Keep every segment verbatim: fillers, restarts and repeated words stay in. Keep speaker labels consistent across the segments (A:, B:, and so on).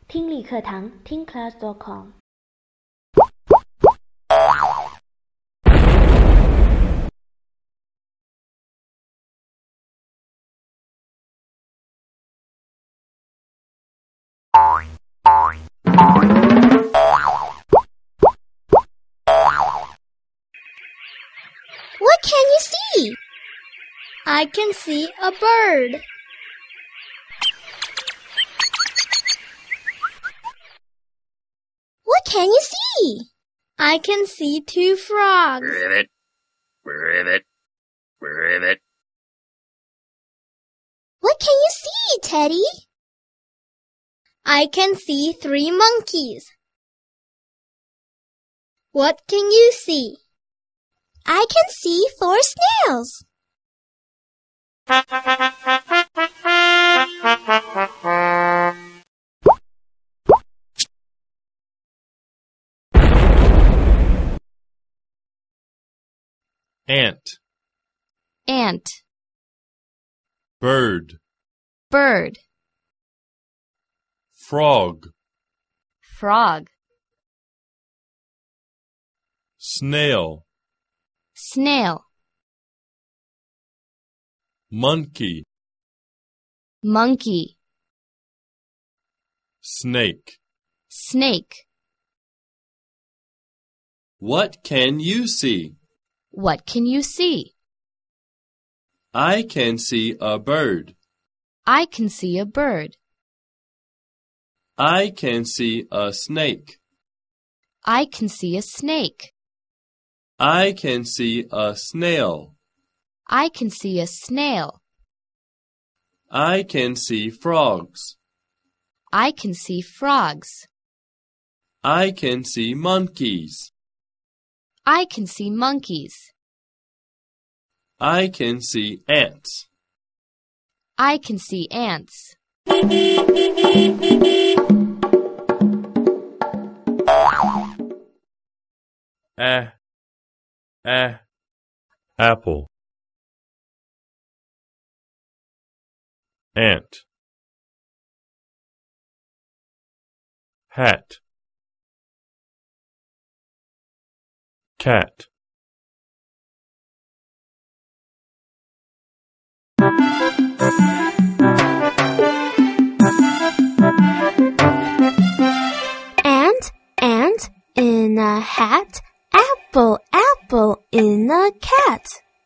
A: 听力课堂听 class dot com。
B: What can you see? I can see a bird. What can you see? I can see two frogs.
C: Ribbit, ribbit, ribbit.
B: What can you see, Teddy? I can see three monkeys. What can you see? I can see four snails.
D: Ant,
E: Ant,
D: bird,
E: bird,
D: frog,
E: frog,
D: snail,
E: snail,
D: monkey,
E: monkey,
D: snake.
E: snake.
F: What can you see?
E: What can you see?
F: I can see a bird.
E: I can see a bird.
F: I can see a snake.
E: I can see a snake.
F: I can see a snail.
E: I can see a snail.
F: I can see frogs.
E: I can see frogs.
F: I can see monkeys.
E: I can see monkeys.
F: I can see ants.
E: I can see ants.
D: A, a, apple. Ant, hat, cat.
B: Ant, ant in a hat. Apple, apple in a cat.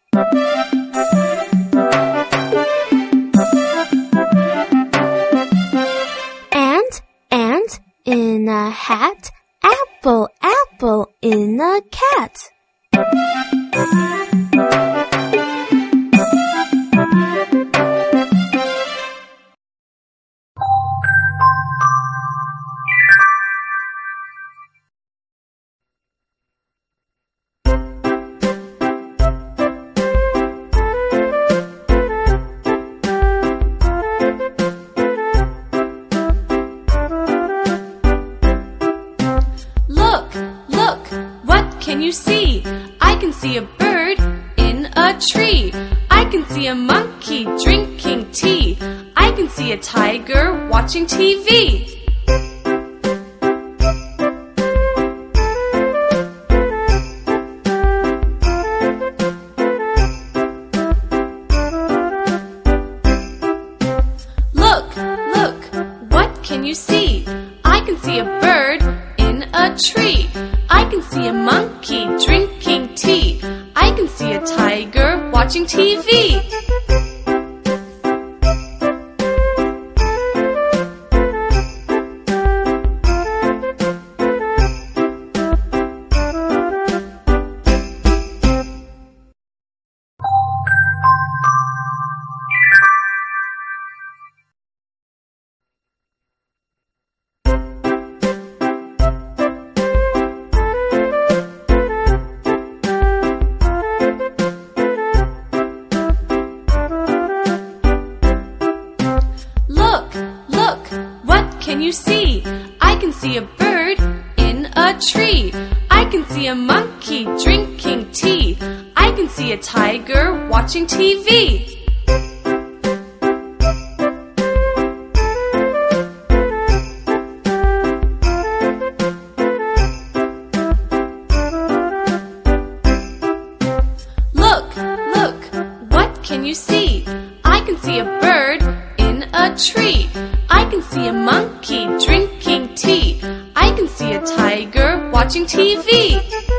B: Ant, ant in a hat. Apple, apple in a cat.
G: Look, look, what can you see? I can see a bird in a tree. I can see a monkey drinking tea. I can see a tiger watching T V. Look, look, what can you see? I can see a bird in a tree. I can see a monkey drinking tea. I can see a tiger watching T V. Look, look, what can you see? I can see a bird in a tree. I can see a monkey drinking tea. I can see a tiger watching T V. can you see? I can see a bird in a tree. I can see a monkey drinking tea. I can see a tiger watching T V.